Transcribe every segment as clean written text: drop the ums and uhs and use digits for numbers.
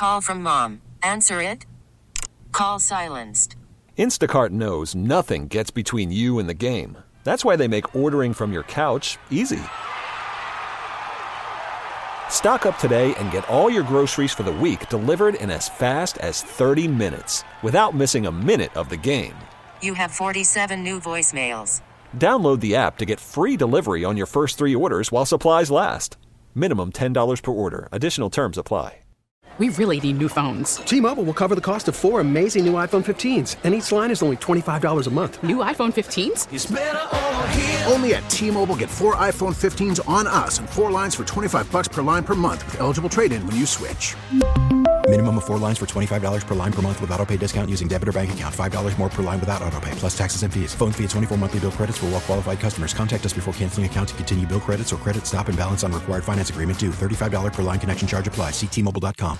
Call from mom. Answer it. Call silenced. Instacart knows nothing gets between you and the game. That's why they make ordering from your couch easy. Stock up today and get all your groceries for the week delivered in as fast as 30 minutes without missing a minute of the game. You have 47 new voicemails. Download the app to get free delivery on your first 3 orders while supplies last. Minimum $10 per order. Additional terms apply. We really need new phones. T-Mobile will cover the cost of 4 amazing new iPhone 15s, and each line is only $25 a month. New iPhone 15s? It's better over here. Only at T-Mobile, get 4 iPhone 15s on us and 4 lines for $25 per line per month with eligible trade-in when you switch. Minimum of 4 lines for $25 per line per month with autopay discount using debit or bank account. $5 more per line without autopay, plus taxes and fees. Phone fee at 24 monthly bill credits for well-qualified customers. Contact us before canceling account to continue bill credits or credit stop and balance on required finance agreement due. $35 per line connection charge applies. See T-Mobile.com.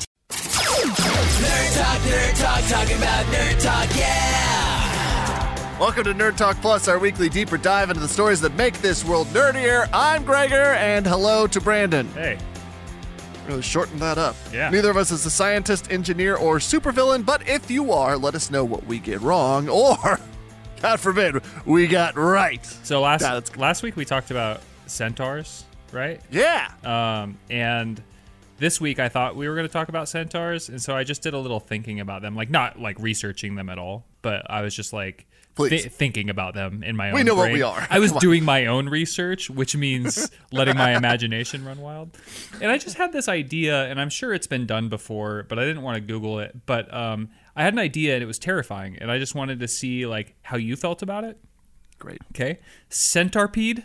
Nerd Talk, talking about Nerd Talk, yeah! Welcome to Nerd Talk Plus, our weekly deeper dive into the stories that make this world nerdier. I'm Gregor, and hello to Brandon. Hey. Really shorten that up. Yeah. Neither of us is a scientist, engineer, or supervillain, but if you are, let us know what we get wrong, or, God forbid, we got right. So last week we talked about centaurs, right? Yeah. And this week I thought we were going to talk about centaurs, and so I just did a little thinking about them, like not like researching them at all, but I was just like thinking about them in my own brain. We know what we are. I was doing my own research, which means letting my imagination run wild. And I just had this idea, and I'm sure it's been done before, but I didn't want to Google it. But I had an idea, and it was terrifying, and I just wanted to see like how you felt about it. Great. Okay. Centipede.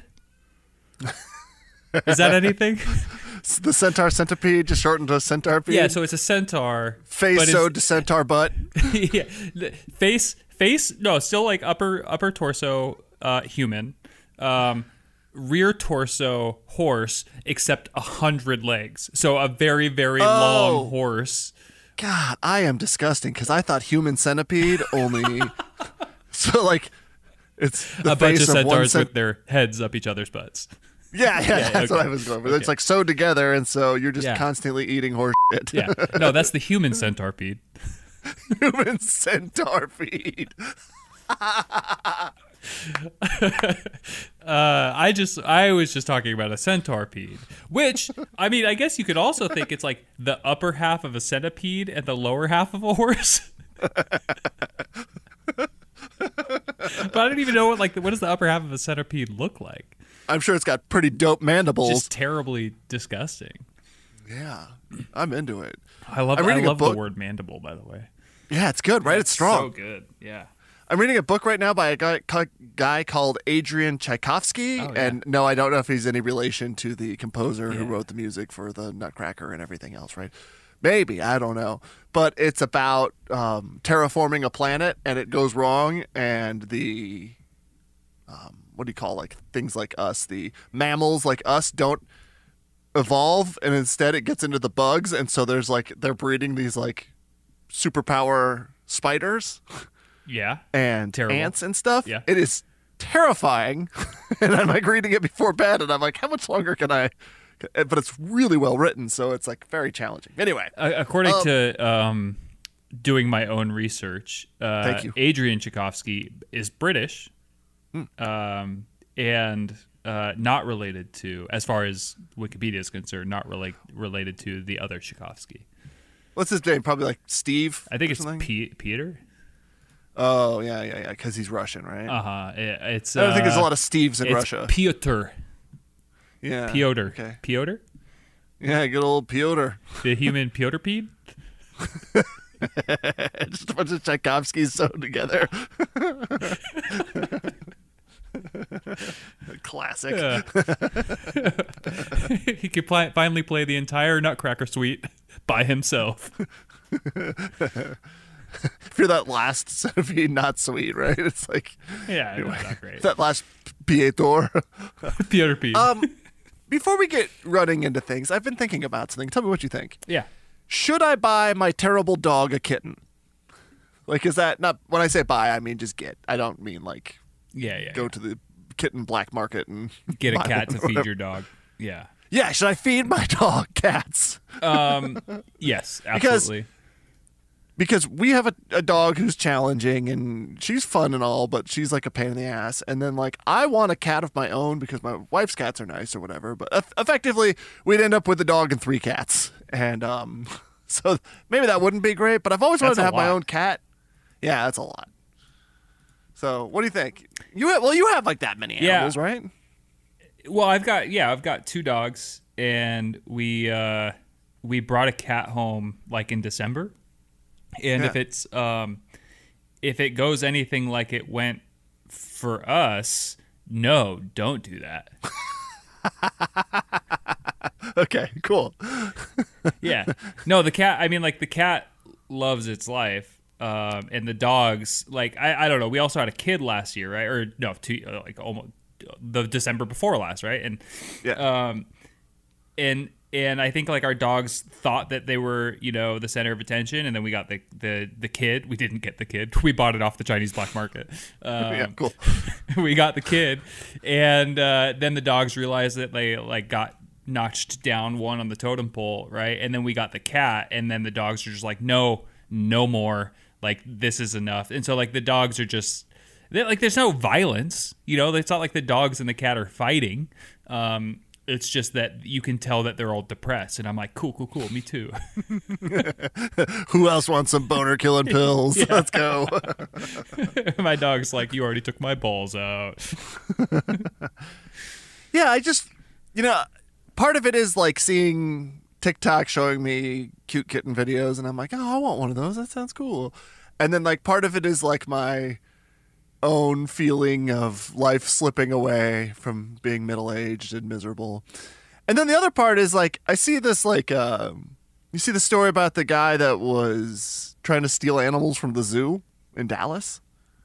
Is that anything? The centaur centipede, just shortened to centipede? Yeah, so it's a centaur. Face sewed to centaur butt. Yeah. Face, no, still like upper torso human. Rear torso horse, except 100 legs. So a very, very long horse. God, I am disgusting, because I thought human centipede only... So, like, it's the a bunch face of of centaurs with their heads up each other's butts. Yeah, that's what I was going for. Okay. It's like sewed together, and so you're just constantly eating horse shit. Yeah. No, that's the human centipede. Human centipede. I was just talking about a centipede, which, I mean, I guess you could also think it's like the upper half of a centipede and the lower half of a horse. But I don't even know what does the upper half of a centipede look like? I'm sure it's got pretty dope mandibles. Just terribly disgusting. Yeah, I'm into it. I love the word mandible, by the way. Yeah, it's good, right? It's strong. So good, yeah. I'm reading a book right now by a guy called Adrian Tchaikovsky. Oh, yeah. And no, I don't know if he's any relation to the composer who wrote the music for the Nutcracker and everything else, right? Maybe, I don't know. But it's about terraforming a planet, and it goes wrong, and the, what do you call, like, things like us, the mammals like us don't evolve, and instead it gets into the bugs, and so there's, like, they're breeding these, like, superpower spiders. Yeah. And terrible. Ants and stuff. Yeah. It is terrifying. And I'm, like, reading it before bed, and I'm like, how much longer can I... But it's really well written, so it's like very challenging. Anyway, according to doing my own research, thank you. Adrian Tchaikovsky is British, and not related to, as far as Wikipedia is concerned, not related to the other Tchaikovsky. What's his name? Probably like Steve. I think it's Peter. Oh yeah, because he's Russian, right? It's. I don't think there's a lot of Steves in Russia. Piotr. Yeah. Piotr. Okay. Piotr? Yeah, good old Piotr. The human Piotrpede? Just a bunch of Tchaikovskys sewn together. Classic. Yeah. He could finally play the entire Nutcracker suite by himself. If you're that last centipede, not sweet, right? It's like... Yeah, anyway, not great. That last Piotr. Piotrpede. Before we get running into things, I've been thinking about something. Tell me what you think. Yeah. Should I buy my terrible dog a kitten? Like, is that not... When I say buy, I mean just get. I don't mean, like... Yeah. Go to the kitten black market and... Get a cat to feed your dog. Yeah. Yeah, should I feed my dog cats? Yes, absolutely. Because we have a dog who's challenging and she's fun and all, but she's like a pain in the ass. And then like I want a cat of my own because my wife's cats are nice or whatever. But effectively, we'd end up with a dog and 3 cats. And so maybe that wouldn't be great. But I've always wanted to have my own cat. Yeah, that's a lot. So what do you think? You have like that many animals, right? Well, I've got 2 dogs, and we brought a cat home like in December. And if it goes anything like it went for us, no, don't do that. Okay, cool. Yeah. No, the cat, I mean, like, the cat loves its life. And the dogs, like, I don't know. We also had a kid last year, right? Or no, almost the December before last, right? And and I think like our dogs thought that they were, the center of attention, and then we got the kid. We didn't get the kid. We bought it off the Chinese black market. Yeah, cool. We got the kid, and then the dogs realized that they like got notched down one on the totem pole, right? And then we got the cat, and then the dogs are just like, no more. Like, this is enough. And so like the dogs are just there's no violence, It's not like the dogs and the cat are fighting. It's just that you can tell that they're all depressed. And I'm like, cool, me too. Who else wants some boner killing pills? Yeah. Let's go. My dog's like, you already took my balls out. Yeah, I just, part of it is like seeing TikTok showing me cute kitten videos. And I'm like, oh, I want one of those. That sounds cool. And then like part of it is like my own feeling of life slipping away from being middle-aged and miserable. And then the other part is like I see this like you see the story about the guy that was trying to steal animals from the zoo in Dallas.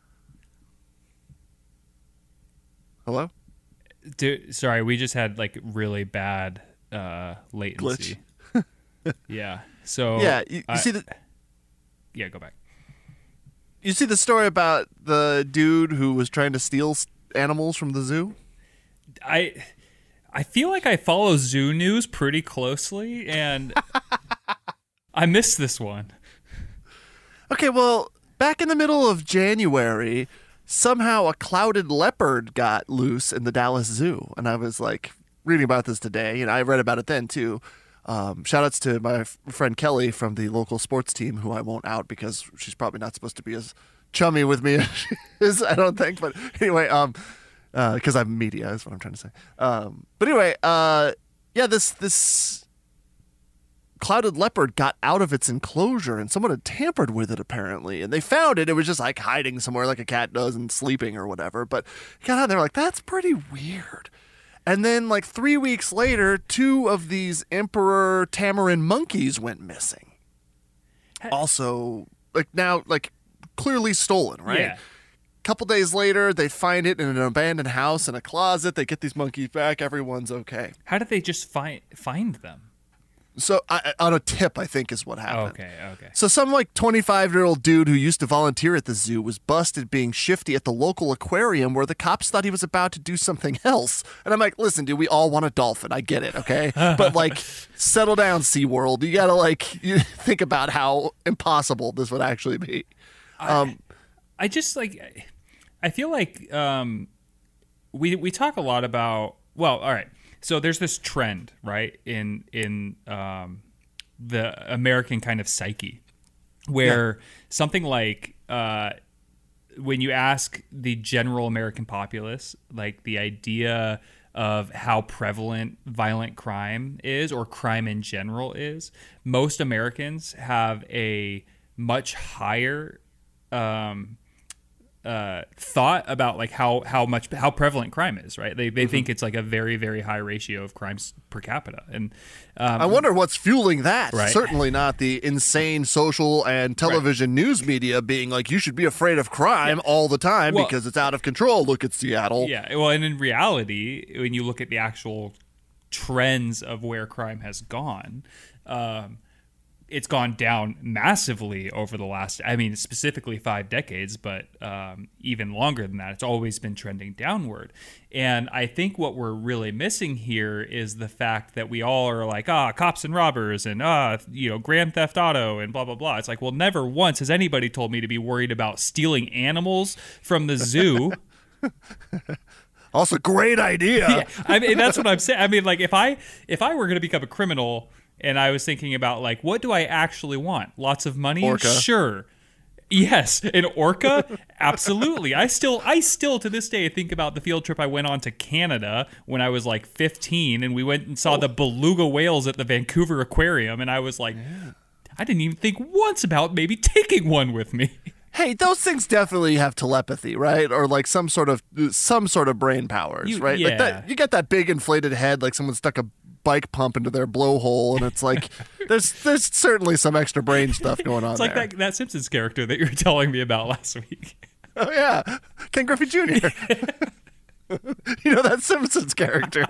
Hello? Dude, sorry, we just had like really bad latency. Glitch. Yeah. So yeah, you see the yeah, go back. You see the story about the dude who was trying to steal animals from the zoo? I feel like I follow zoo news pretty closely, and I missed this one. Okay, well, back in the middle of January, somehow a clouded leopard got loose in the Dallas Zoo, and I was like reading about this today, and I read about it then too. Shout outs to my friend Kelly from the local sports team, who I won't out because she's probably not supposed to be as chummy with me as she is, I don't think. But anyway, because I'm media is what I'm trying to say. But anyway, yeah, this clouded leopard got out of its enclosure and someone had tampered with it apparently, and they found it. It was just like hiding somewhere like a cat does and sleeping or whatever. But it got out there like, that's pretty weird. And then, like 3 weeks later, 2 of these emperor tamarin monkeys went missing. Also, like now, like clearly stolen, right? Yeah. Couple days later, they find it in an abandoned house in a closet. They get these monkeys back. Everyone's okay. How did they just find them? So on a tip, I think is what happened. Okay. So some like 25-year-old dude who used to volunteer at the zoo was busted being shifty at the local aquarium where the cops thought he was about to do something else. And I'm like, listen, dude, we all want a dolphin. I get it, okay? But like, settle down, SeaWorld. You gotta you think about how impossible this would actually be. I just like, I feel like we talk a lot about, well, all right. So there's this trend, right, in the American kind of psyche, where something like when you ask the general American populace, like the idea of how prevalent violent crime is, or crime in general is, most Americans have a much higher thought about like how prevalent crime is, right? They think it's like a very, very high ratio of crimes per capita, and I wonder what's fueling that. Right. Certainly not the insane social and television news media being like, you should be afraid of crime all the time because it's out of control. Look at Seattle. Yeah, well, and in reality, when you look at the actual trends of where crime has gone, it's gone down massively over the last, I mean, specifically 5 decades, but even longer than that. It's always been trending downward. And I think what we're really missing here is the fact that we all are like, cops and robbers and, Grand Theft Auto and blah, blah, blah. It's like, well, never once has anybody told me to be worried about stealing animals from the zoo. Also, great idea. Yeah, I mean, that's what I'm saying. I mean, like, if I were going to become a criminal and I was thinking about, like, what do I actually want? Lots of money? Orca. Sure. Yes. An orca? Absolutely. I still to this day think about the field trip I went on to Canada when I was like 15, and we went and saw the beluga whales at the Vancouver Aquarium, and I was like, I didn't even think once about maybe taking one with me. Hey, those things definitely have telepathy, right? Or like some sort of brain powers, right? Yeah. Like that, you got that big inflated head, like someone stuck a bike pump into their blowhole, and it's like there's certainly some extra brain stuff going on. It's like there. that Simpsons character that you were telling me about last week. Oh yeah, Ken Griffey Jr. You know that Simpsons character.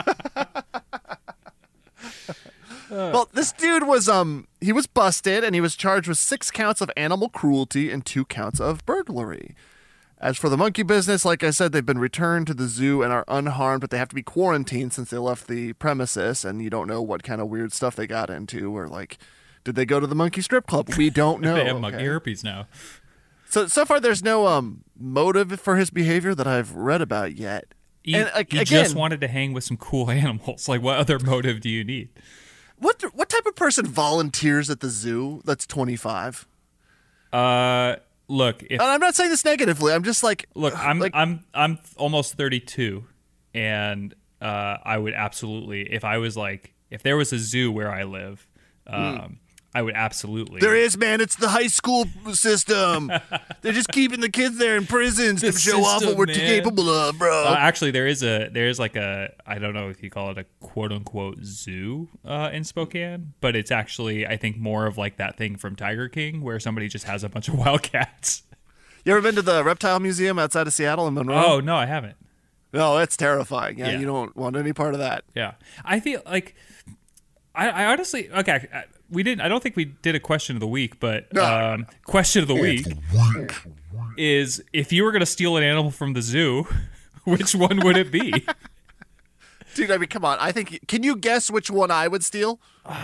Well, this dude was he was busted, and he was charged with 6 counts of animal cruelty and 2 counts of burglary. As for the monkey business, like I said, they've been returned to the zoo and are unharmed, but they have to be quarantined since they left the premises, and you don't know what kind of weird stuff they got into, or like, did they go to the monkey strip club? We don't know. They have monkey herpes now. So far, there's no motive for his behavior that I've read about yet. He again, just wanted to hang with some cool animals. Like, what other motive do you need? What type of person volunteers at the zoo that's 25? Look, and I'm not saying this negatively. I'm just like, look, I'm almost 32, and I would absolutely, if there was a zoo where I live, I would absolutely. There is, man. It's the high school system. They're just keeping the kids there in prisons to show off what we're capable of, bro. Actually, there is like a, I don't know if you call it a quote unquote zoo in Spokane, but it's actually, I think, more of like that thing from Tiger King where somebody just has a bunch of wildcats. You ever been to the reptile museum outside of Seattle in Monroe? Oh no, I haven't. No, it's terrifying. Yeah, you don't want any part of that. Yeah, I feel like I honestly, okay. I don't think we did a question of the week, but question of the week is, if you were going to steal an animal from the zoo, which one would it be? Dude, I mean, come on. Can you guess which one I would steal?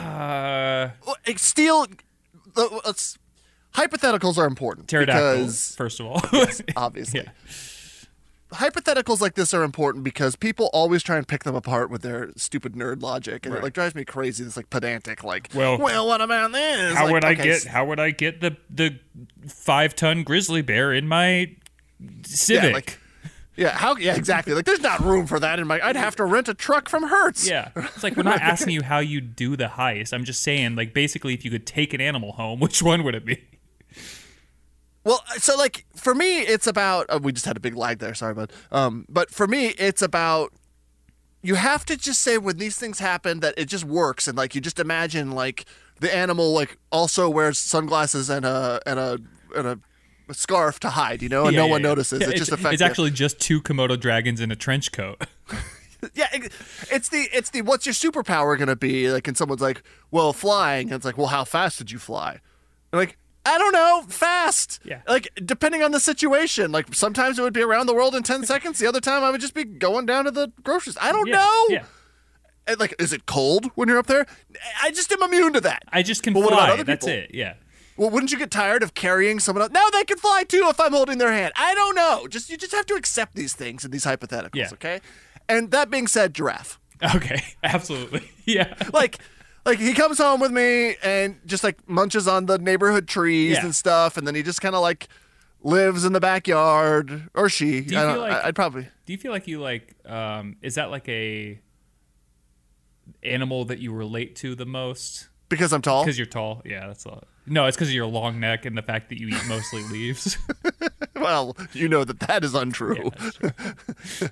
Steal. Hypotheticals are important. Pterodactyl, first of all. Yes, obviously. Yeah. Hypotheticals like this are important because people always try and pick them apart with their stupid nerd logic, and it like drives me crazy. This like pedantic, like, well, what about this? How would I get the 5-ton grizzly bear in my Civic? Yeah, exactly. Like, there's not room for that in my. I'd have to rent a truck from Hertz. Yeah, it's like, we're not asking you how you do the heist. I'm just saying, like, basically, if you could take an animal home, which one would it be? Well, so like for me, it's about. We just had a big lag there. Sorry, bud. But for me, it's about. You have to just say when these things happen that it just works, and like you just imagine like the animal like also wears sunglasses and a scarf to hide, and no one notices. It's just effective. It's actually just 2 Komodo dragons in a trench coat. Yeah, it's the what's your superpower gonna be? Like, and someone's like, well, flying. And it's like, well, how fast did you fly? And like, I don't know, fast. Yeah. Like, depending on the situation. Like, sometimes it would be around the world in 10 seconds. The other time I would just be going down to the groceries. I don't know. Yeah. And like, is it cold when you're up there? I just am immune to that. I just can What about fly. other That's people? it. Yeah. Well, wouldn't you get tired of carrying someone else? No, they can fly too if I'm holding their hand. I don't know. You just have to accept these things and these hypotheticals, okay? And that being said, giraffe. Okay, absolutely. Yeah. Like he comes home with me and just like munches on the neighborhood trees and stuff, and then he just kind of like lives in the backyard, or she. I'd probably. Do you feel like you like? Is that like a animal that you relate to the most? Because I'm tall? Because you're tall. Yeah, that's all. No, it's because of your long neck and the fact that you eat mostly leaves. Well, you know that is untrue. Yeah, that's true.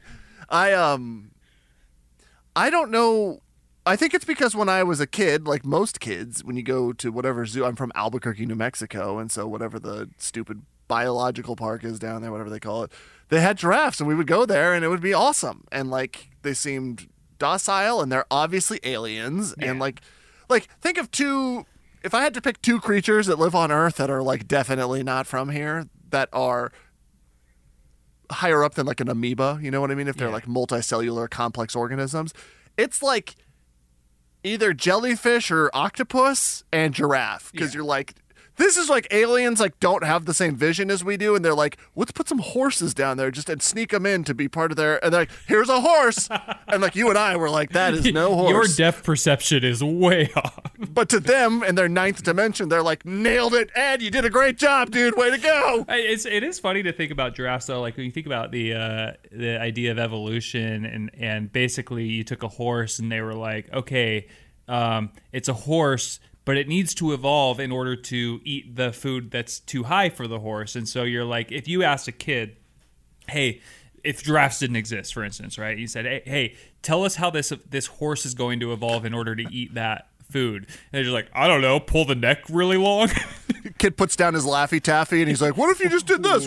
I don't know. I think it's because when I was a kid, like most kids, when you go to whatever zoo, I'm from Albuquerque, New Mexico, and so whatever the stupid biological park is down there, whatever they call it, they had giraffes, and we would go there, and it would be awesome. And like they seemed docile, and they're obviously aliens, and like think of two if I had to pick two creatures that live on Earth that are like definitely not from here, that are higher up than like an amoeba, you know what I mean? If they're like multicellular complex organisms, it's like either jellyfish or octopus and giraffe. Because you're like, this is like aliens like don't have the same vision as we do, and they're like, let's put some horses down there just and sneak them in to be part of their. And they're like, here's a horse, and like you and I were like, that is no horse. Your depth perception is way off. But to them, in their ninth dimension, they're like, nailed it, Ed. You did a great job, dude. Way to go. It is funny to think about giraffes though. Like when you think about the idea of evolution, and basically you took a horse and they were like, okay, it's a horse, but it needs to evolve in order to eat the food that's too high for the horse. And so you're like, if you asked a kid, hey, if giraffes didn't exist, for instance, right? You said, hey, tell us how this horse is going to evolve in order to eat that food. And they're just like, I don't know, pull the neck really long. Kid puts down his Laffy Taffy and he's like, what if you just did this?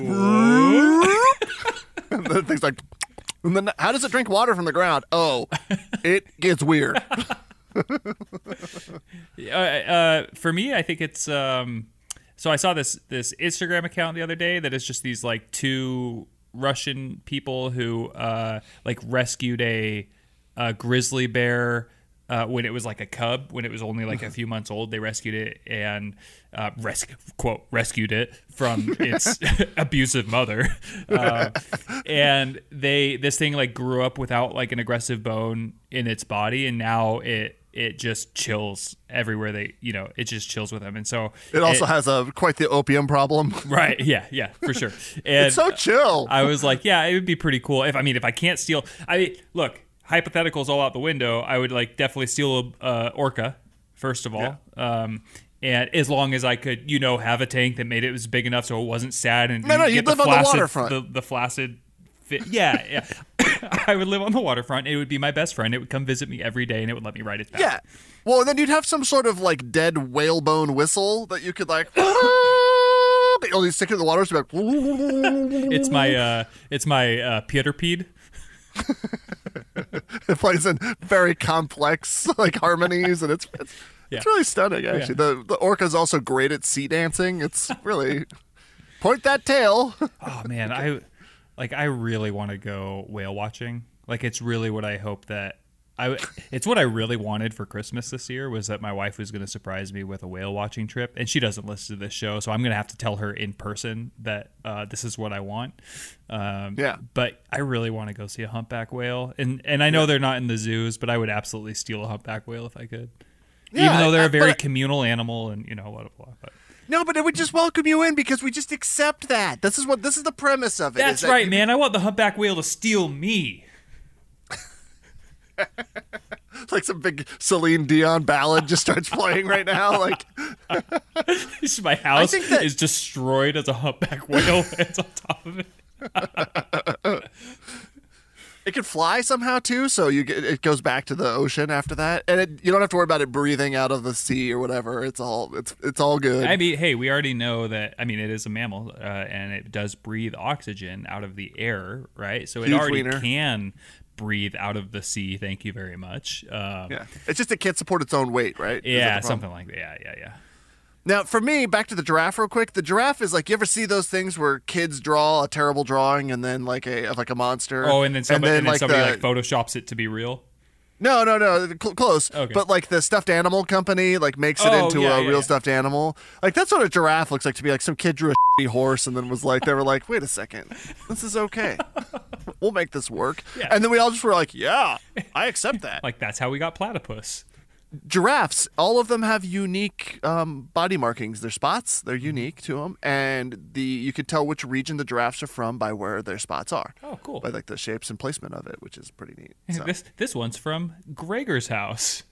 And the thing's like, and then how does it drink water from the ground? Oh, it gets weird. For me, I think it's so I saw this Instagram account the other day that is just these like two Russian people who like rescued a grizzly bear when it was like a cub, when it was only like a few months old. They rescued it and rescued it from its abusive mother, and this thing like grew up without like an aggressive bone in its body, and now it just chills everywhere it just chills with them. And so it also has quite the opium problem. Right. Yeah, for sure. And it's so chill. I was like, yeah, it would be pretty cool if I can't steal, look, hypotheticals all out the window. I would like definitely steal a orca first of all. Yeah. And as long as I could, have a tank that made it was big enough so it wasn't sad and you'd live on the waterfront. The flaccid fit. Yeah. I would live on the waterfront. It would be my best friend. It would come visit me every day, and it would let me ride its back. Yeah. Well, and then you'd have some sort of like dead whalebone whistle that you could like. Only stick it in the water. So like, it's my Peter Pede. It plays in very complex like harmonies, and it's really stunning. Actually, the orca's also great at sea dancing. It's really point that tail. Oh man, I really want to go whale watching. Like it's really what I hope that it's what I really wanted for Christmas this year was that my wife was going to surprise me with a whale watching trip, and she doesn't listen to this show, so I'm going to have to tell her in person that this is what I want. But I really want to go see a humpback whale, and I know they're not in the zoos, but I would absolutely steal a humpback whale if I could. Yeah, even though they're a very communal animal, and blah blah blah. But. No, but it would just welcome you in because we just accept that. This is the premise of it. That's right, man. I want the humpback whale to steal me. Like some big Celine Dion ballad just starts playing right now. Like my house is destroyed as a humpback whale lands on top of it. It can fly somehow too, so it goes back to the ocean after that, and you don't have to worry about it breathing out of the sea or whatever. It's all good. I mean, hey, we already know that. I mean, it is a mammal, and it does breathe oxygen out of the air, right? So it already can breathe out of the sea. Thank you very much. It's just it can't support its own weight, right? Yeah, something like that. Yeah. Now, for me, back to the giraffe real quick. The giraffe is like, you ever see those things where kids draw a terrible drawing and then like a monster? Oh, and then somebody photoshops it to be real? No, close. Okay. But like the stuffed animal company like makes it into a real stuffed animal. Like that's what a giraffe looks like to me. Like some kid drew a shitty horse and then was like, they were like, wait a second, this is okay. We'll make this work. Yeah. And then we all just were like, yeah, I accept that. Like that's how we got platypus. Giraffes, all of them have unique body markings. Their spots, they're unique to them, and you can tell which region the giraffes are from by where their spots are. Oh, cool! By like the shapes and placement of it, which is pretty neat. So. This one's from Gregor's house.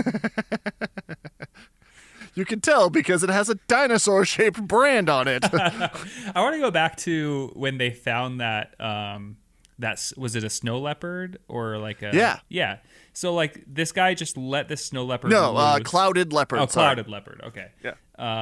You can tell because it has a dinosaur-shaped brand on it. I want to go back to when they found that. Was it a snow leopard or like a? Yeah. So, like, this guy just let this snow leopard loose. Clouded leopard. Oh, clouded leopard. Okay. Yeah.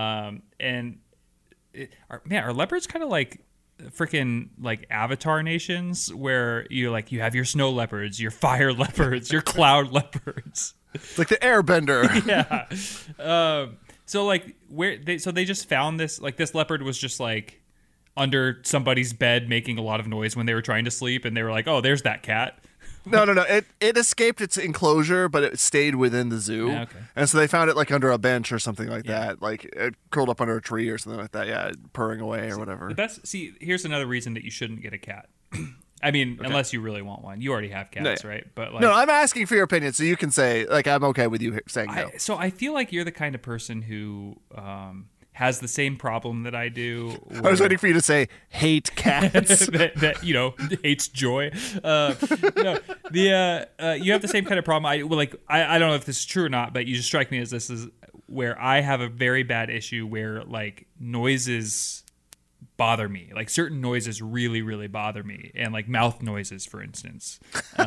Are leopards kind of like freaking like Avatar nations where you have your snow leopards, your fire leopards, your cloud leopards? It's like the Airbender. Yeah. So like so they just found this, like this leopard was just like under somebody's bed making a lot of noise when they were trying to sleep, and they were like, oh, there's that cat. No. It escaped its enclosure, but it stayed within the zoo. Yeah, okay. And so they found it like under a bench or something like that. Like it curled up under a tree or something like that. Yeah, purring away or whatever. The best. See, here's another reason that you shouldn't get a cat. I mean, unless you really want one. You already have cats, right? But like, no, I'm asking for your opinion, so you can say like I'm okay with you saying no. So I feel like you're the kind of person who has the same problem that I do. I was waiting for you to say hate cats. that hates joy. No, you have the same kind of problem. I don't know if this is true or not, but you just strike me as this is where I have a very bad issue where like noises bother me. Like certain noises really, really bother me, and like mouth noises, for instance,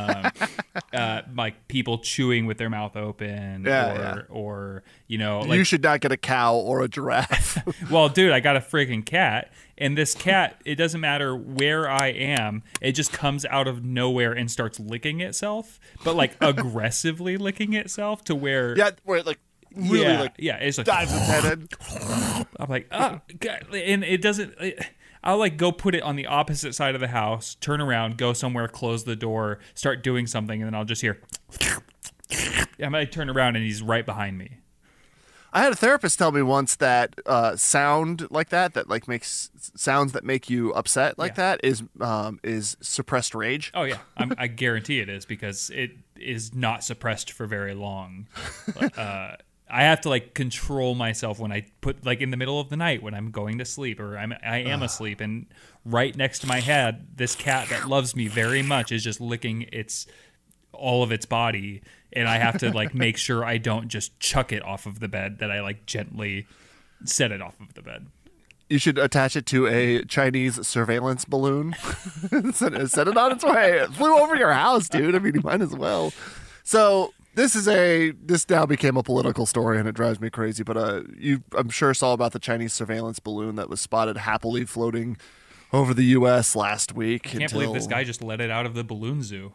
like people chewing with their mouth open, or like, you should not get a cow or a giraffe. Well, dude, I got a freaking cat, and this cat, it doesn't matter where I am, it just comes out of nowhere and starts licking itself, but like aggressively licking itself to where where it like really it's like dives its head in. I'm like, oh God. And it doesn't. I'll like go put it on the opposite side of the house, turn around, go somewhere, close the door, start doing something, and then I'll just hear. I might turn around and he's right behind me. I had a therapist tell me once that sound like that like makes sounds that make you upset like that is suppressed rage. Oh yeah, I guarantee it is, because it is not suppressed for very long. I have to like control myself when I put like in the middle of the night when I'm going to sleep or I am asleep, and right next to my head, this cat that loves me very much is just licking all of its body, and I have to like make sure I don't just chuck it off of the bed, that I like gently set it off of the bed. You should attach it to a Chinese surveillance balloon. Set it on its way. It flew over your house, dude. I mean, you might as well. So this now became a political story, and it drives me crazy. But you, I'm sure, saw about the Chinese surveillance balloon that was spotted happily floating over the U.S. last week. I can't believe this guy just let it out of the balloon zoo.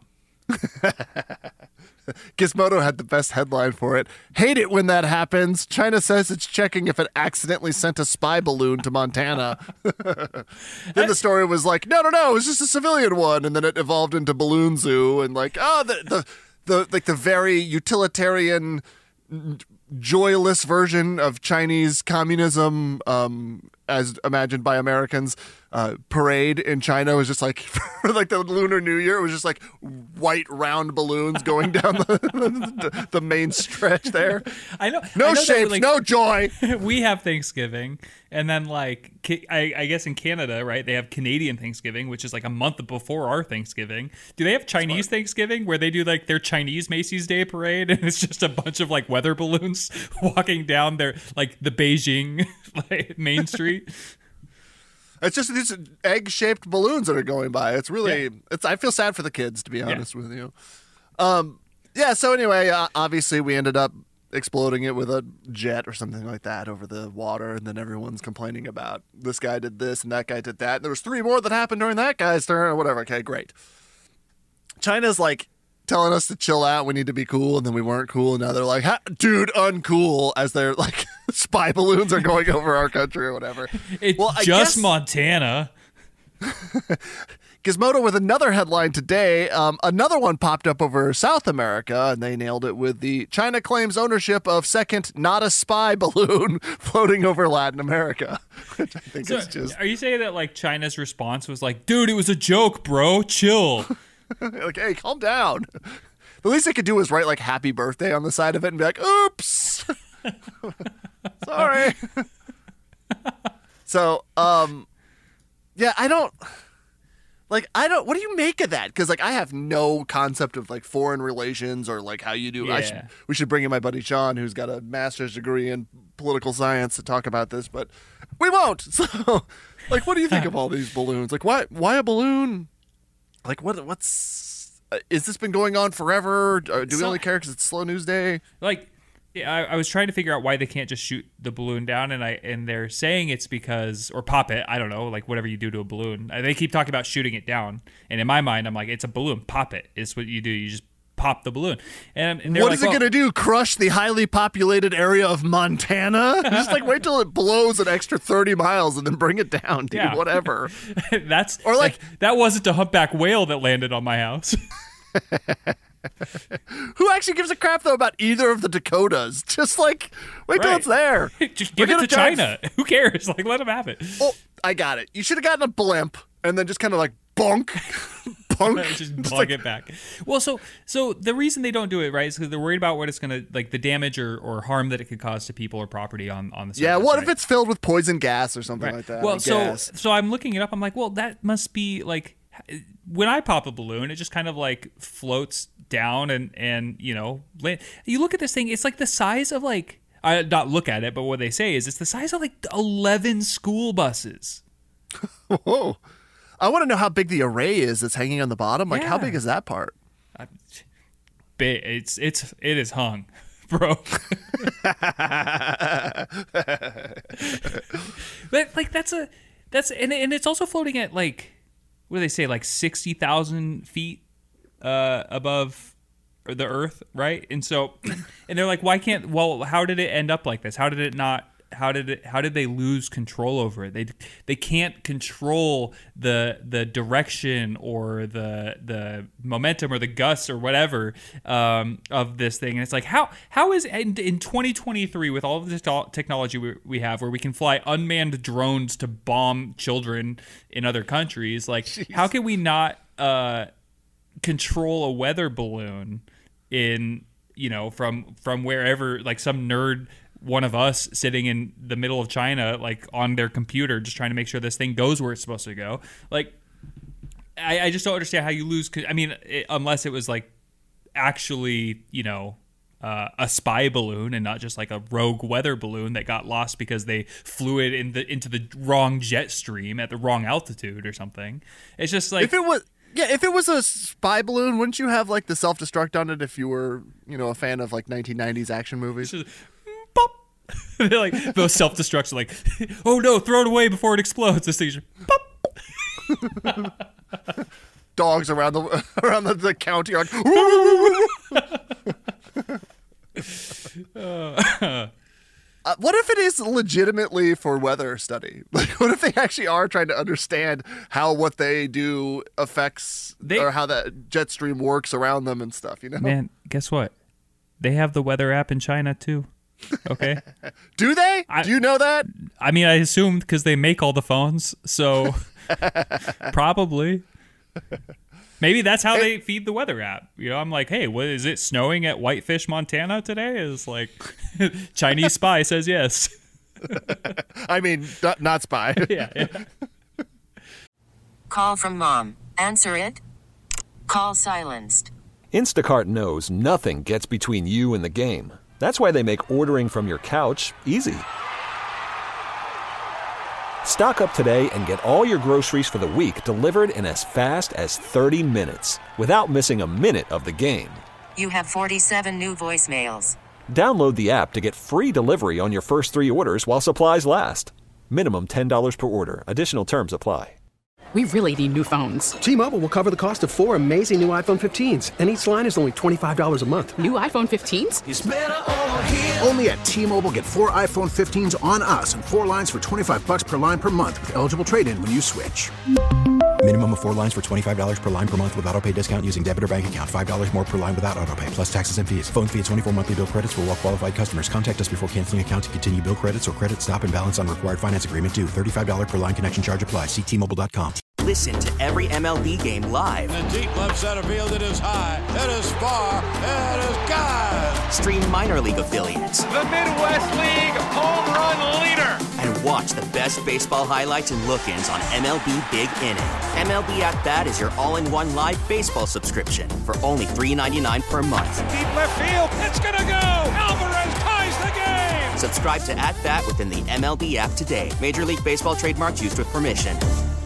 Gizmodo had the best headline for it. Hate it when that happens. China says it's checking if it accidentally sent a spy balloon to Montana. Then the story was like, no, it was just a civilian one, and then it evolved into balloon zoo, and like, the very utilitarian, joyless version of Chinese communism, as imagined by Americans. Parade in China was just like, for like the Lunar New Year, it was just like white round balloons going down the main stretch there. I know. No shapes, like, no joy. We have Thanksgiving, and then like I guess in Canada, right? They have Canadian Thanksgiving, which is like a month before our Thanksgiving. Do they have Chinese Thanksgiving where they do like their Chinese Macy's Day Parade, and it's just a bunch of like weather balloons walking down their like the Beijing like, Main Street? It's just these egg-shaped balloons that are going by. It's really, I feel sad for the kids, to be honest with you. So anyway, obviously we ended up exploding it with a jet or something like that over the water, and then everyone's complaining about this guy did this and that guy did that. And there was 3 more that happened during that guy's turn or whatever. Okay, great. China's like telling us to chill out, we need to be cool, and then we weren't cool, and now they're like, dude, uncool, as they're like spy balloons are going over our country or whatever. It's just Montana. Gizmodo with another headline today. Another one popped up over South America, and they nailed it with the China claims ownership of second not a spy balloon floating over Latin America. Which I think is just. Are you saying that like China's response was like, dude, it was a joke, bro, chill? Like, hey, calm down. The least they could do was write like happy birthday on the side of it and be like, oops. Sorry. So, I don't, what do you make of that? Because, like, I have no concept of, like, foreign relations or, like, how you do. Yeah. We should bring in my buddy Sean, who's got a master's degree in political science to talk about this, but we won't. So, like, what do you think of all these balloons? Like, why a balloon? Like, what's, is this been going on forever? Do we only care because it's Slow News Day? Like, I was trying to figure out why they can't just shoot the balloon down, and they're saying it's because, or pop it, I don't know, like whatever you do to a balloon. They keep talking about shooting it down, and in my mind, I'm like, it's a balloon, pop it is what you do. You just pop the balloon. And they're what like, is it going to do? Crush the highly populated area of Montana? Just like wait till it blows an extra 30 miles and then bring it down, dude. Yeah. Whatever. That wasn't a humpback whale that landed on my house. Who actually gives a crap though about either of the Dakotas? Just like wait till it's there. Just give it to China. Who cares? Like let them have it. Oh, I got it. You should have gotten a blimp and then just kind of like bonk. Just plug it back. Well, so the reason they don't do it, right, is because they're worried about what it's going to, like the damage or harm that it could cause to people or property on the surface. Yeah, what right? if it's filled with poison gas or something like that? Well, so I'm looking it up. I'm like, well, that must be like when I pop a balloon, it just kind of like floats down and you know, you look at this thing, it's like the size of like, I not look at it, but what they say is it's the size of like 11 school buses. Whoa. I want to know how big the array is that's hanging on the bottom. Like, how big is that part? It is hung, bro. But like that's and it's also floating at like, what do they say, like 60,000 feet above the earth, right? And so, and they're like, how did it end up like this? How did they lose control over it? They can't control the direction or the momentum or the gusts or whatever of this thing. And it's like, how is in 2023 with all of this technology we have, where we can fly unmanned drones to bomb children in other countries, like jeez, how can we not control a weather balloon in, you know, from wherever, like some nerd, one of us sitting in the middle of China, like on their computer, just trying to make sure this thing goes where it's supposed to go. Like, I just don't understand how you lose. I mean, unless it was like actually, you know, a spy balloon and not just like a rogue weather balloon that got lost because they flew it into the wrong jet stream at the wrong altitude or something. It's just like, if it was a spy balloon, wouldn't you have like the self-destruct on it if you were, you know, a fan of like 1990s action movies? Pop. They're like, those self-destructs are like, oh no, throw it away before it explodes. This thing's pop. Dogs around the county are like, what if it is legitimately for weather study? Like, what if they actually are trying to understand how what they do affects or how that jet stream works around them and stuff, you know? Man, guess what? They have the weather app in China too. Okay. Do they? Do you know that? I mean, I assumed because they make all the phones, so probably. Maybe that's how they feed the weather app. You know, I'm like, hey, what is it snowing at Whitefish, Montana today? Is like Chinese spy says yes. I mean, not spy. Yeah. Call from mom. Answer it. Call silenced. Instacart knows nothing gets between you and the game. That's why they make ordering from your couch easy. Stock up today and get all your groceries for the week delivered in as fast as 30 minutes without missing a minute of the game. You have 47 new voicemails. Download the app to get free delivery on your first 3 orders while supplies last. Minimum $10 per order. Additional terms apply. We really need new phones. T-Mobile will cover the cost of 4 amazing new iPhone 15s, and each line is only $25 a month. New iPhone 15s? It's better over here. Only at T-Mobile, get 4 iPhone 15s on us and 4 lines for $25 per line per month with eligible trade-in when you switch. Minimum of 4 lines for $25 per line per month with autopay discount using debit or bank account. $5 more per line without autopay, plus taxes and fees. Phone fee at 24 monthly bill credits for well-qualified customers. Contact us before canceling account to continue bill credits or credit stop and balance on required finance agreement due. $35 per line connection charge applies. See T-Mobile.com. Listen to every MLB game live. In the deep left center field, it is high, it is far, it is gone. Stream minor league affiliates. The Midwest League home run leader. And watch the best baseball highlights and look-ins on MLB Big Inning. MLB At Bat is your all-in-one live baseball subscription for only $3.99 per month. Deep left field, it's gonna go. Alvarez ties the game. Subscribe to At Bat within the MLB app today. Major League Baseball trademarks used with permission.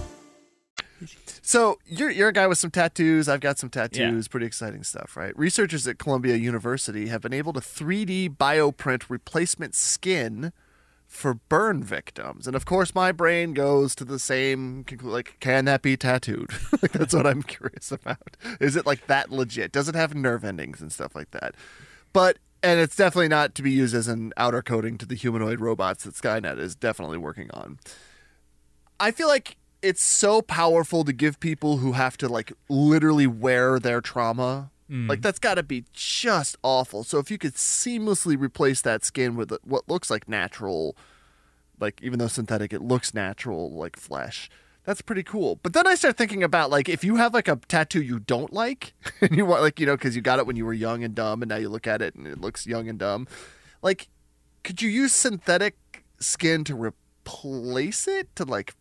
So you're a guy with some tattoos. I've got some tattoos. Yeah. Pretty exciting stuff, right? Researchers at Columbia University have been able to 3D bioprint replacement skin for burn victims. And of course, my brain goes to the same conclusion, like, can that be tattooed? Like, that's what I'm curious about. Is it like that legit? Does it have nerve endings and stuff like that? And it's definitely not to be used as an outer coating to the humanoid robots that Skynet is definitely working on. I feel like it's so powerful to give people who have to, like, literally wear their trauma. Like, that's got to be just awful. So if you could seamlessly replace that skin with what looks like natural, like, even though synthetic, it looks natural, like flesh, that's pretty cool. But then I start thinking about, like, if you have, like, a tattoo you don't like, and you want, like, you know, because you got it when you were young and dumb, and now you look at it and it looks young and dumb. Like, could you use synthetic skin to replace it? To, like,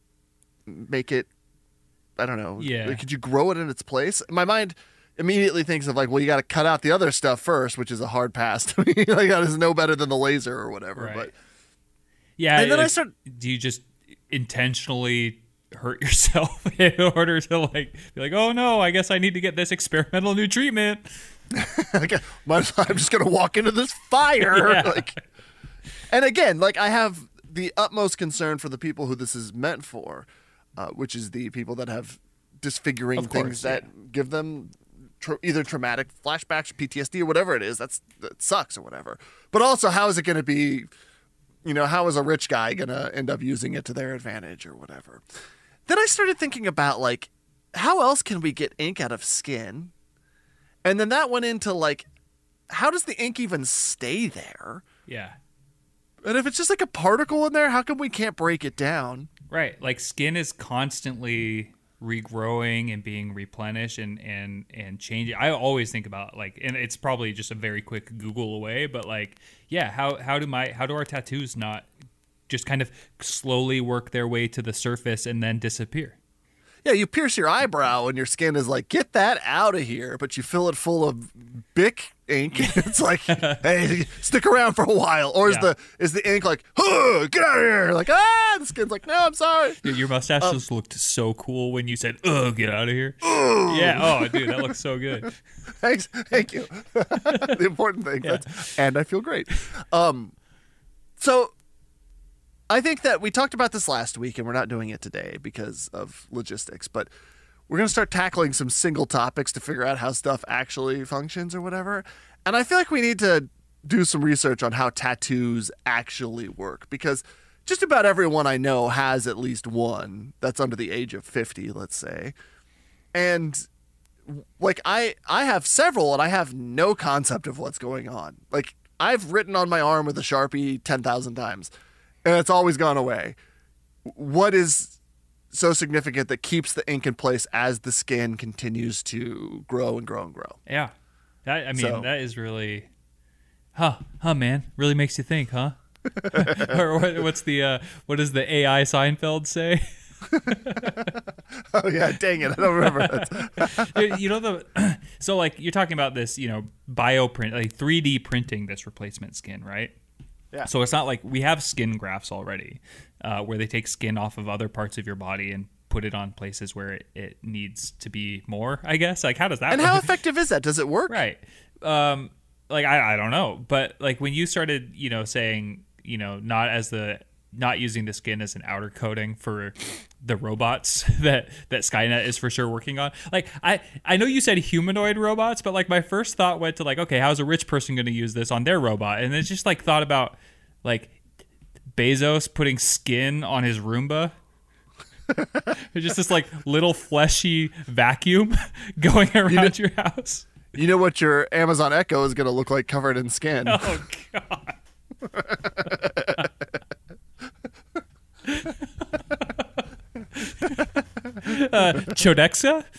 make it, I don't know. Yeah. Like, could you grow it in its place? My mind immediately thinks of, like, well, you got to cut out the other stuff first, which is a hard pass to me. Like, that is no better than the laser or whatever. Right. But yeah. And then I start. Do you just intentionally hurt yourself in order to, like, be like, oh no, I guess I need to get this experimental new treatment? I'm just gonna walk into this fire. Yeah. Like, and again, like, I have the utmost concern for the people who this is meant for, which is the people that have disfiguring things that give them either traumatic flashbacks, PTSD, or whatever it is. That sucks or whatever. But also, how is it going to be? You know, how is a rich guy going to end up using it to their advantage or whatever? Then I started thinking about, like, how else can we get ink out of skin? And then that went into, like, how does the ink even stay there? Yeah. And if it's just like a particle in there, how come we can't break it down? Right. Like, skin is constantly regrowing and being replenished and changing. I always think about, like, and it's probably just a very quick Google away, but, like, yeah, how do our tattoos not just kind of slowly work their way to the surface and then disappear? Yeah, you pierce your eyebrow and your skin is like, get that out of here, but you fill it full of Bic ink. It's like, hey, stick around for a while. Or is the ink like, get out of here? Like, the skin's like, no, I'm sorry. Your mustache just looked so cool when you said, get out of here. Yeah, oh, dude, that looks so good. Thanks, thank you. The important thing. Yeah. And I feel great. So I think that we talked about this last week, and we're not doing it today because of logistics, but we're going to start tackling some single topics to figure out how stuff actually functions or whatever. And I feel like we need to do some research on how tattoos actually work, because just about everyone I know has at least one that's under the age of 50, let's say. And, like, I have several, and I have no concept of what's going on. Like, I've written on my arm with a Sharpie 10,000 times, and it's always gone away. What is so significant that keeps the ink in place as the skin continues to grow and grow and grow? Yeah. That is really, man, really makes you think, huh? Or what does the AI Seinfeld say? Oh yeah, dang it, I don't remember that. You know, so, like, you're talking about this, you know, bioprint, like 3D printing this replacement skin, right? Yeah. So it's not like we have skin grafts already, where they take skin off of other parts of your body and put it on places where it needs to be more, I guess. Like, how does that work? And how effective is that? Does it work? Right. Like, I don't know. But, like, when you started, you know, saying, you know, not using the skin as an outer coating for the robots that Skynet is for sure working on. Like, I know you said humanoid robots, but, like, my first thought went to, like, okay, how's a rich person going to use this on their robot? And it's just, like, thought about, like, Bezos putting skin on his Roomba. It's just this, like, little fleshy vacuum going around your house. You know what your Amazon Echo is going to look like covered in skin? Oh, God. Chodexa?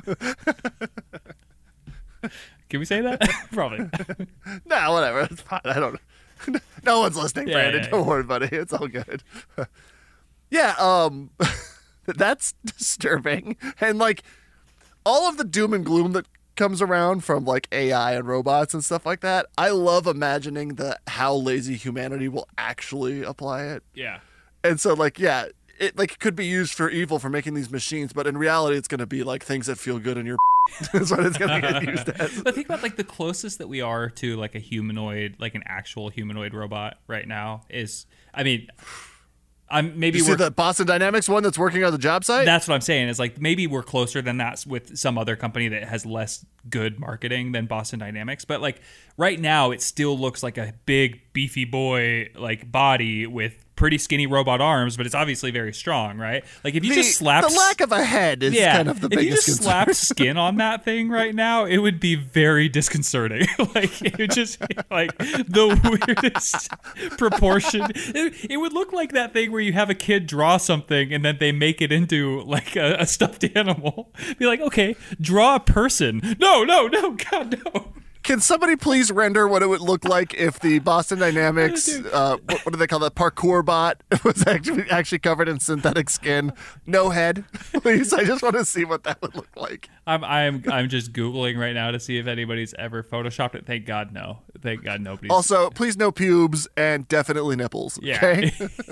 Can we say that? Probably. No, whatever. It's fine. I don't know. No one's listening, Brandon. Yeah. Don't worry, buddy. It's all good. Yeah, that's disturbing. And, like, all of the doom and gloom that comes around from, like, AI and robots and stuff like that, I love imagining how lazy humanity will actually apply it. Yeah. And so, like, yeah, it like could be used for evil for making these machines, but in reality, it's going to be like things that feel good in your. That's what it's going to get used as. But think about like the closest that we are to like a humanoid, like an actual humanoid robot right now is, I mean. Maybe you see the Boston Dynamics one that's working on the job site? That's what I'm saying. Is like maybe we're closer than that with some other company that has less good marketing than Boston Dynamics. But like right now, it still looks like a big beefy boy like body with pretty skinny robot arms, but it's obviously very strong, right? Like if you just slap the lack of a head is kind of the biggest If you just concern. slapped skin on that thing right now, it would be very disconcerting. Like it would just be like the weirdest proportion. It would look like that thing where you have a kid draw something and then they make it into like a stuffed animal. Be like, okay, draw a person. No, God, no. Can somebody please render what it would look like if the Boston Dynamics, what do they call that, parkour bot was actually covered in synthetic skin? No head, please. I just want to see what that would look like. I'm just Googling right now to see if anybody's ever photoshopped it. Thank God, no. Thank God nobody's. Also, please no pubes and definitely nipples. Yeah. Okay?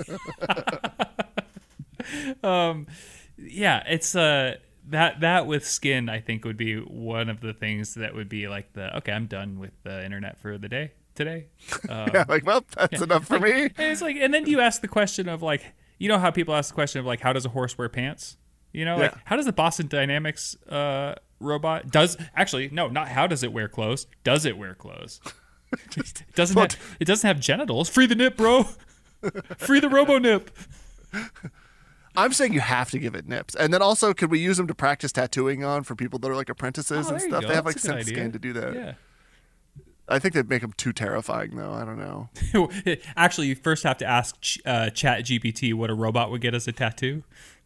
Yeah, it's that with skin, I think, would be one of the things that would be like okay, I'm done with the internet for the day today. Yeah, like, well, that's enough for me. And it's like, and then you ask the question of like, you know how people ask the question of like, how does a horse wear pants? You know, like how does the Boston Dynamics robot not how does it wear clothes? Does it wear clothes? It doesn't have genitals. Free the nip, bro. Free the robo nip. I'm saying you have to give it nips. And then also, could we use them to practice tattooing on for people that are like apprentices and stuff? They have like synth skin to do that. Yeah. I think they'd make them too terrifying, though. I don't know. Actually, you first have to ask Chat GPT what a robot would get as a tattoo.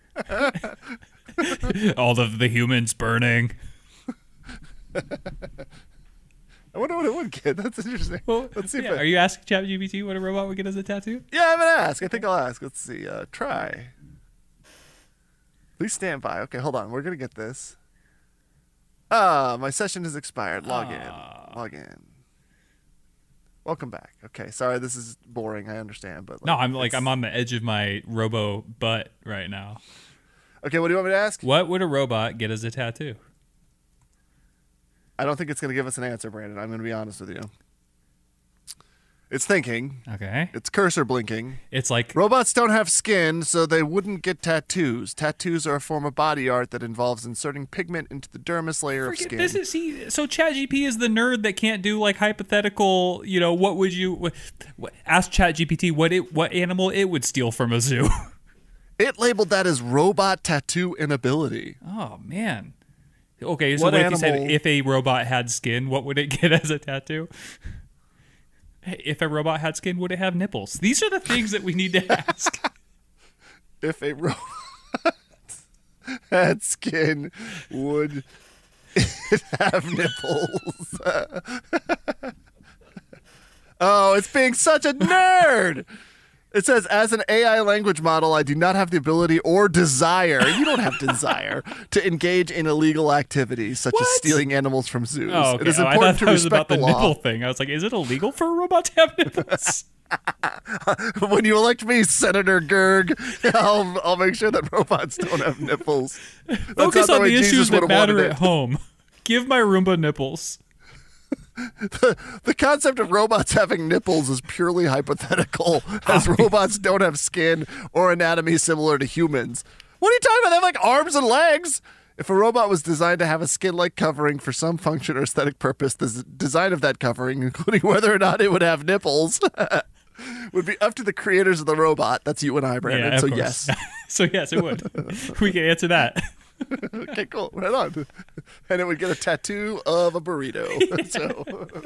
All of the humans burning. I wonder what it would get. That's interesting. Well, let's see. Are you asking Chat GPT what a robot would get as a tattoo? Yeah, I'm going to ask. I think I'll ask. Let's see. Try. Please stand by. Okay, hold on. We're going to get this. My session has expired. Log in. Welcome back. Okay, sorry, this is boring. I understand, but no, I'm on the edge of my robo butt right now. Okay, what do you want me to ask? What would a robot get as a tattoo? I don't think it's going to give us an answer, Brandon. I'm going to be honest with you. It's thinking. Okay. It's cursor blinking. It's like robots don't have skin, so they wouldn't get tattoos. Tattoos are a form of body art that involves inserting pigment into the dermis layer of skin. So ChatGPT is the nerd that can't do like hypothetical. You know, what would you ask ChatGPT what animal it would steal from a zoo? It labeled that as robot tattoo inability. Oh man. Okay, so what if you said if a robot had skin, what would it get as a tattoo? If a robot had skin, would it have nipples? These are the things that we need to ask. If a robot had skin, would it have nipples? Oh, it's being such a nerd. It says, as an AI language model, I do not have the ability or desire, you don't have desire, to engage in illegal activities such as stealing animals from zoos. Oh, okay. It is important to respect about the law. nipple thing. I was like, is it illegal for a robot to have nipples? When you elect me, Senator Gerg, I'll make sure that robots don't have nipples. Focus on the issues that matter at home. Give my Roomba nipples. The concept of robots having nipples is purely hypothetical, as robots don't have skin or anatomy similar to humans. What are you talking about? They have like arms and legs. If a robot was designed to have a skin-like covering for some function or aesthetic purpose, the design of that covering, including whether or not it would have nipples, would be up to the creators of the robot. That's you and I, Brandon. Yeah, so course. Yes. So yes, it would. We can answer that. Okay, cool. Right on. And it would get a tattoo of a burrito. So,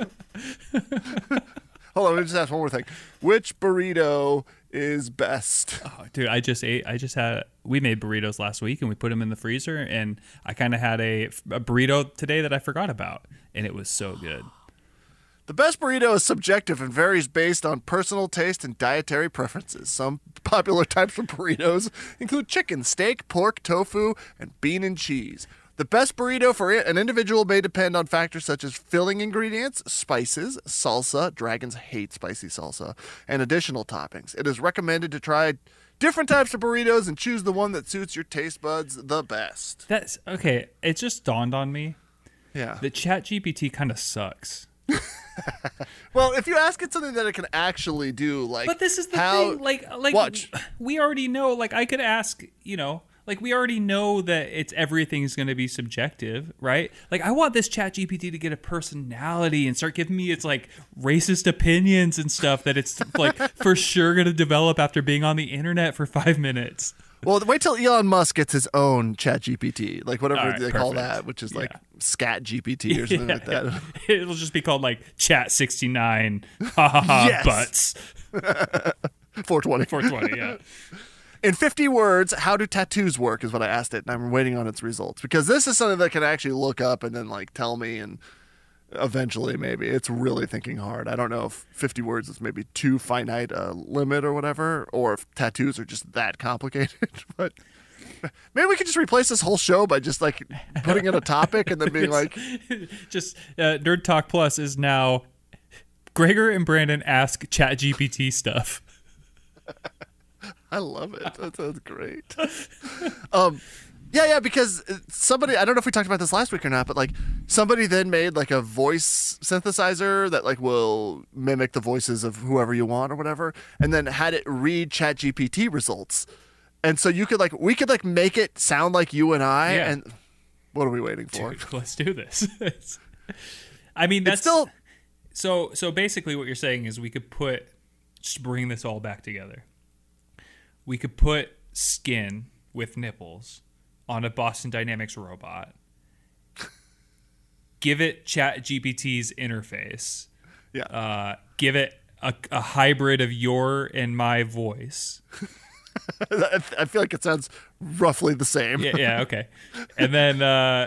hold on. Let me just ask one more thing. Which burrito is best? Oh, dude, we made burritos last week and we put them in the freezer, and I kind of had a burrito today that I forgot about, and it was so good. The best burrito is subjective and varies based on personal taste and dietary preferences. Some popular types of burritos include chicken, steak, pork, tofu, and bean and cheese. The best burrito for an individual may depend on factors such as filling ingredients, spices, salsa — dragons hate spicy salsa — and additional toppings. It is recommended to try different types of burritos and choose the one that suits your taste buds the best. That's okay. It just dawned on me. Yeah. That ChatGPT kind of sucks. Well, if you ask it something that it can actually do, like, but this is the thing. Like, watch. We already know. Like, I could ask, like we already know that everything's going to be subjective, right? Like, I want this ChatGPT to get a personality and start giving me its like racist opinions and stuff that it's like for sure going to develop after being on the internet for 5 minutes. Well, wait till Elon Musk gets his own ChatGPT, like whatever they call that, which is like Scat GPT or something like that. It'll just be called like Chat 69. Ha ha ha. Butts. 420. 420. Yeah. In 50 words, how do tattoos work is what I asked it, and I'm waiting on its results because this is something that can actually look up and then like tell me, and eventually maybe it's really thinking hard. I don't know if 50 words is maybe too finite a limit or whatever, or if tattoos are just that complicated. But maybe we could just replace this whole show by just like putting in a topic and then being like, just Nerd Talk Plus is now Gregor and Brandon ask ChatGPT stuff. I love it. That sounds great. Yeah, because somebody, I don't know if we talked about this last week or not, but like somebody then made like a voice synthesizer that like will mimic the voices of whoever you want or whatever, and then had it read ChatGPT results. And so you could like, we could like make it sound like you and I, and what are we waiting for? Dude, let's do this. I mean, that's still... So basically what you're saying is we could just bring this all back together. We could put skin with nipples on a Boston Dynamics robot, give it ChatGPT's interface, give it a hybrid of your and my voice. I feel like it sounds roughly the same. Yeah, okay. And then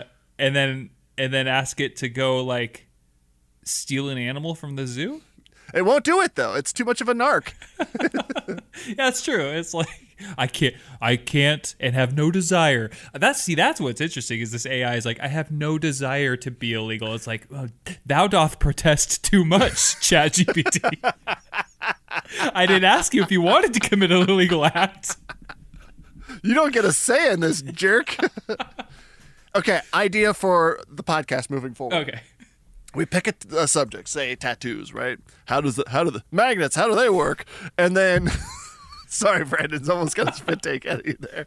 ask it to go like steal an animal from the zoo. It won't do it though. It's too much of a narc. Yeah, that's true. It's like I can't and have no desire. That's what's interesting is this AI is like, I have no desire to be illegal. It's like, oh, thou doth protest too much, ChatGPT. I didn't ask you if you wanted to commit an illegal act. You don't get a say in this, jerk. Okay, idea for the podcast moving forward. Okay. We pick a subject, say tattoos, right? How do the magnets, how do they work? And then, sorry, Brandon's almost got a spit take at you there.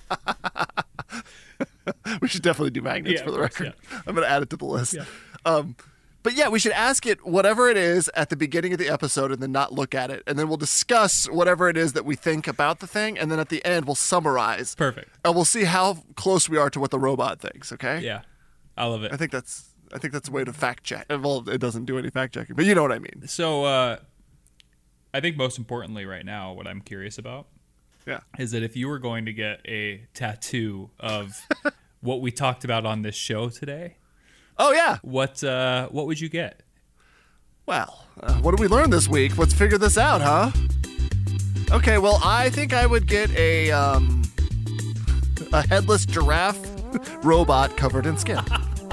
We should definitely do magnets for the record. Yeah. I'm going to add it to the list. Yeah. But yeah, we should ask it whatever it is at the beginning of the episode and then not look at it. And then we'll discuss whatever it is that we think about the thing. And then at the end, we'll summarize. Perfect. And we'll see how close we are to what the robot thinks, okay? Yeah. I love it. I think that's a way to fact check. Well, it doesn't do any fact checking, but you know what I mean. So I think most importantly right now, what I'm curious about is that if you were going to get a tattoo of what we talked about on this show today. Oh, yeah. What would you get? Well, what did we learn this week? Let's figure this out, huh? Okay, well, I think I would get a headless giraffe robot covered in skin.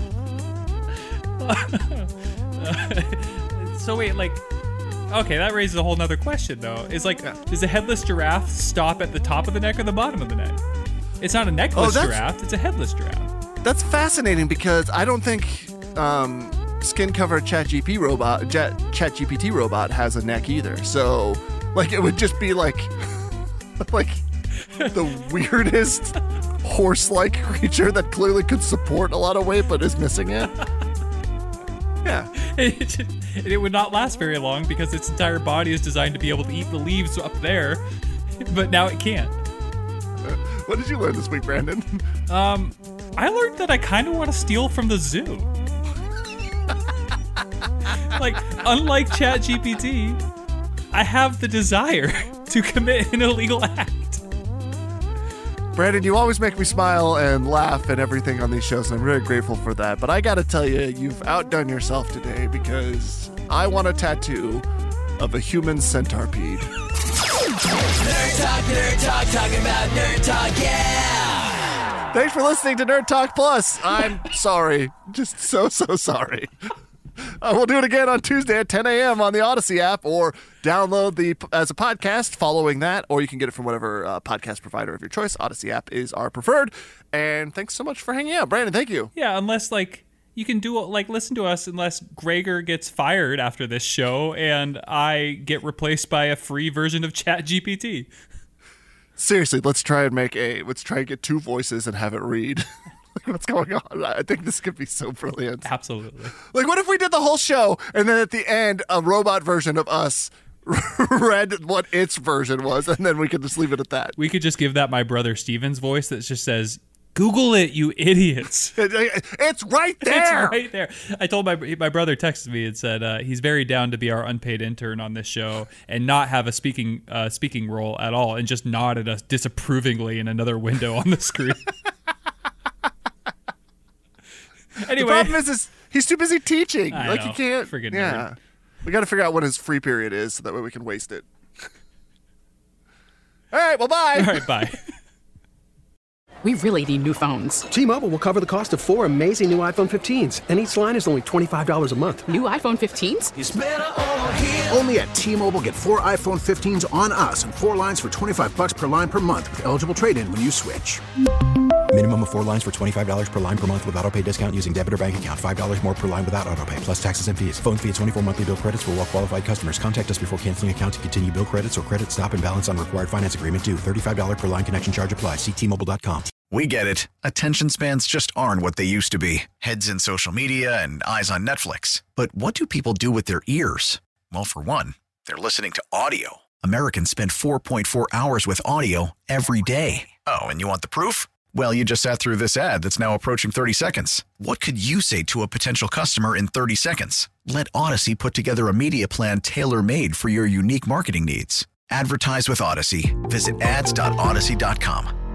So wait, like, okay, that raises a whole nother question though. Is like, does a headless giraffe stop at the top of the neck or the bottom of the neck? It's not a neckless giraffe; it's a headless giraffe. That's fascinating because I don't think skin-covered ChatGPT robot has a neck either. So, like, it would just be like the weirdest horse-like creature that clearly could support a lot of weight but is missing it. Yeah. It would not last very long because its entire body is designed to be able to eat the leaves up there, but now it can't. What did you learn this week, Brandon? I learned that I kind of want to steal from the zoo. Like, unlike ChatGPT, I have the desire to commit an illegal act. Brandon, you always make me smile and laugh and everything on these shows, and I'm very grateful for that. But I gotta tell you, you've outdone yourself today because I want a tattoo of a human centipede. Nerd Talk, talking about Nerd Talk, yeah! Thanks for listening to Nerd Talk Plus. I'm sorry. Just so sorry. We'll do it again on Tuesday at 10 a.m. on the Odyssey app, or download as a podcast following that, or you can get it from whatever podcast provider of your choice. Odyssey app is our preferred. And thanks so much for hanging out. Brandon, thank you. Yeah, unless you can listen to us unless Gregor gets fired after this show and I get replaced by a free version of ChatGPT. Seriously, let's try and get two voices and have it read. What's going on? I think this could be so brilliant. Absolutely. What if we did the whole show and then at the end a robot version of us read what its version was, and then we could just leave it at that? We could just give that my brother Steven's voice that just says, Google it, you idiots. It's right there. It's right there. I told my brother texted me and said he's very down to be our unpaid intern on this show and not have a speaking role at all, and just nod at us disapprovingly in another window on the screen. Anyway, the problem is he's too busy teaching. I know. He can't. Friggin' yeah, nerd. We got to figure out when his free period is so that way we can waste it. All right, well, bye. All right, bye. We really need new phones. T-Mobile will cover the cost of 4 amazing new iPhone 15s, and each line is only $25 a month. New iPhone 15s? It's better over here. Only at T-Mobile, get 4 iPhone 15s on us and 4 lines for $25 per line per month with eligible trade-in when you switch. Minimum of 4 lines for $25 per line per month with autopay discount using debit or bank account. $5 more per line without autopay, plus taxes and fees. Phone fee at 24 monthly bill credits for well-qualified customers. Contact us before canceling account to continue bill credits or credit stop and balance on required finance agreement due. $35 per line connection charge applies. See T-Mobile.com. We get it. Attention spans just aren't what they used to be. Heads in social media and eyes on Netflix. But what do people do with their ears? Well, for one, they're listening to audio. Americans spend 4.4 hours with audio every day. Oh, and you want the proof? Well, you just sat through this ad that's now approaching 30 seconds. What could you say to a potential customer in 30 seconds? Let Odyssey put together a media plan tailor-made for your unique marketing needs. Advertise with Odyssey. Visit ads.odyssey.com.